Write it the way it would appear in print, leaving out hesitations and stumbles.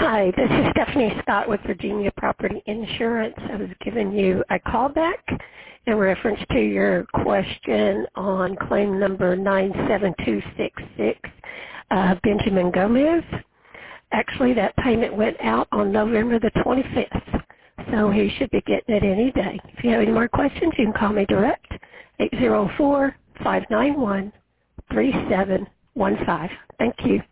Hi, this is Stephanie Scott with Virginia Property Insurance. I was giving you a call back in reference to your question on claim number 97266, Benjamin Gomez. Actually, that payment went out on November the 25th, so he should be getting it any day. If you have any more questions, you can call me direct, 804-591-3715. Thank you.